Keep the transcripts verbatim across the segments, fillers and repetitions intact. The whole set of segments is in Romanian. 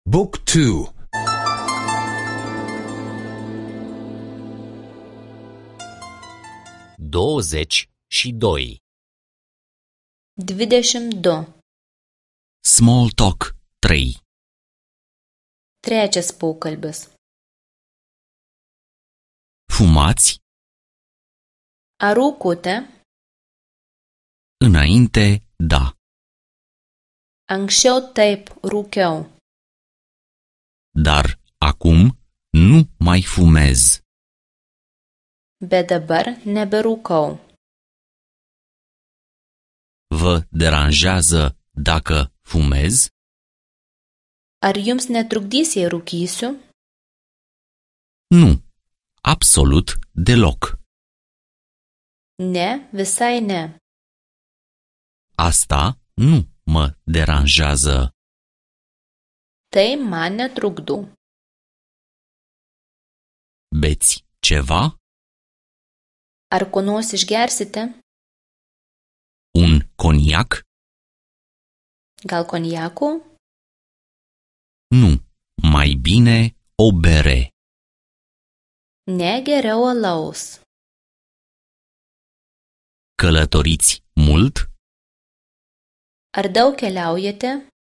Book two. douăzeci și doi. Dvidešimt du. Small talk trei. Trečias pokalbis. Fumați? Ar rūkote? Înainte, da. Anksčiau taip rūkiau. Dar acum nu mai fumez. Bet dabar neberūkau. Vă deranjează dacă fumez? Ar jums netrukdys, jei rūkysiu? Nu, absolut deloc. Ne, visai ne. Asta nu mă deranjează. Tai man netrukdo. Beți ceva? Ar ko nors išgersite? Un coniac? Gal konjako? Nu, mai bine o bere. Ne, geriau alaus. Călătoriți mult? Ar daug keliaujate?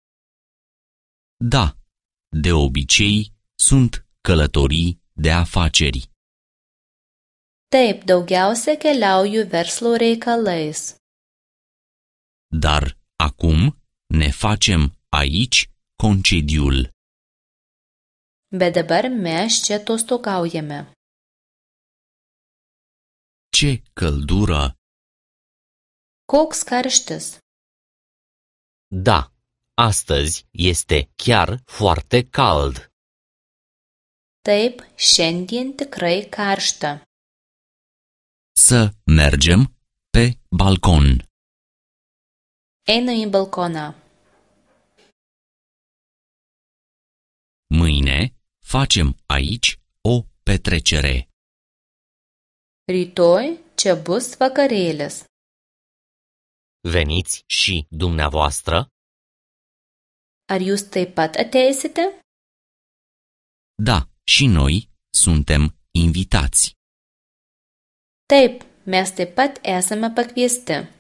Da, de obicei sunt călătorii de afaceri. Taip, daugiausia keliauju verslo reikalais. Dar acum ne facem aici concediul. Bet dabar mes čia atostogaujame. Ce căldură! Koks karštis. Da, astăzi este chiar foarte cald. Taip, šiandien tikrai karšta. Să mergem pe balcon. Einu į balkoną. Mâine facem aici o petrecere. Rytoj čia bus vakarėlis. Veniți și dumneavoastră? Ar jūs taip pat ateisite? Da, și noi suntem invitați. Taip, mes taip pat esame pakviesti.